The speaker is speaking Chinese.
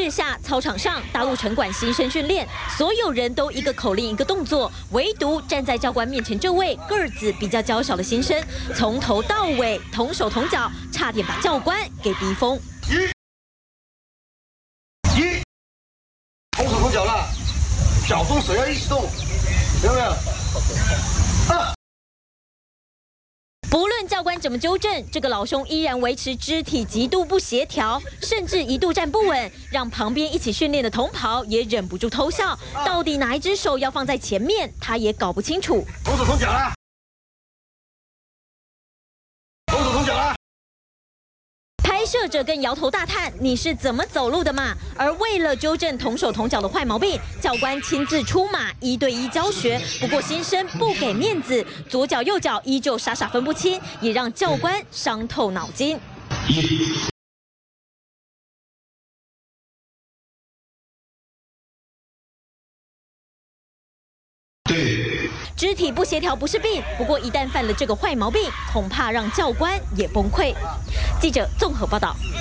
月下，操场上，大陆城管新生训练，所有人都一个口令一个动作，唯独站在教官面前这位个子比较娇小的新生，从头到尾同手同脚，差点把教官给逼疯。 同手同脚了，脚动手要一起动，有没有？ 不论教官怎么纠正，这个老兄依然维持肢体极度不协调，甚至一度站不稳，让旁边一起训练的同袍也忍不住偷笑。到底哪一只手要放在前面，他也搞不清楚。 同手同脚啦，同手同脚啦。 拍摄者更摇头大叹：“你是怎么走路的嘛？”而为了纠正同手同脚的坏毛病，教官亲自出马，1对1教学。不过新生不给面子，左脚右脚依旧傻傻分不清，也让教官伤透脑筋。 对， 肢体不协调不是病，不过一旦犯了这个坏毛病，恐怕让教官也崩溃。记者综合报道。